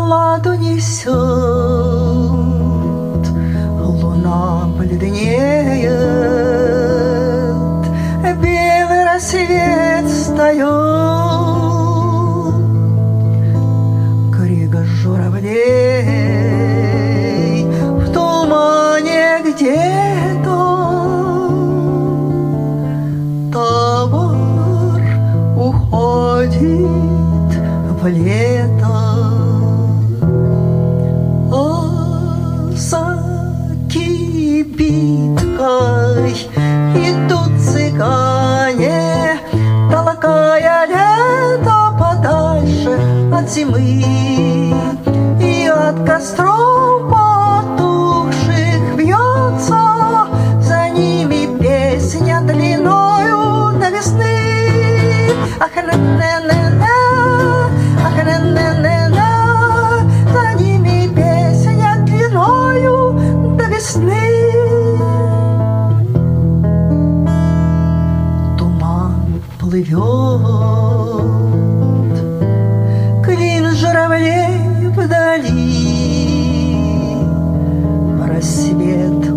ладу несет, луна бледнеет, белый рассвет встает, крик журавлей в тумане где-то, табор уходит в лето. За кибиткой идут цыгане, толкая лето подальше от зимы и от костров потухших вьется за ними песня длиною до весны. Ах, на-на-на-на, ах, на-на-на-на, за ними песня длиною до весны. Туман плывет, клин журавлей вдали, рассвет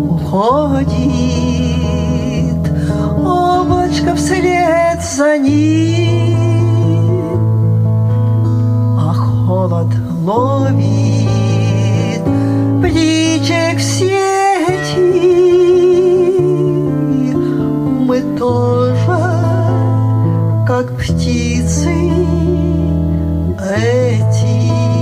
уходит, облачко вслед за ним. А холод ловит птичек сети, мы тоже, как птицы эти.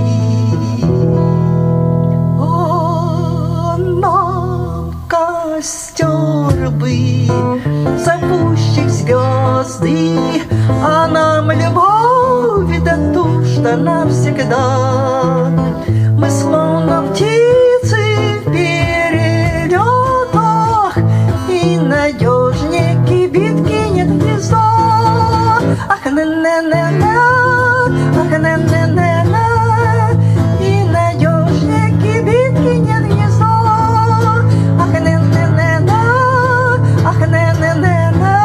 О, нам костер бы запущих звезды, а нам любовь да ту, что навсегда. Мы словно птицы в перелетах, и надежнее кибитки нет гнезда. Ах, на-на-на-на, ах, на-на-на-на, и надежнее кибитки нет гнезда. Ах, на-на-на-на, ах, на-на-на-на,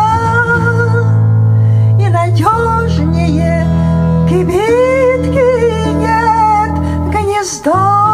и надежнее кибитки нет гнезда.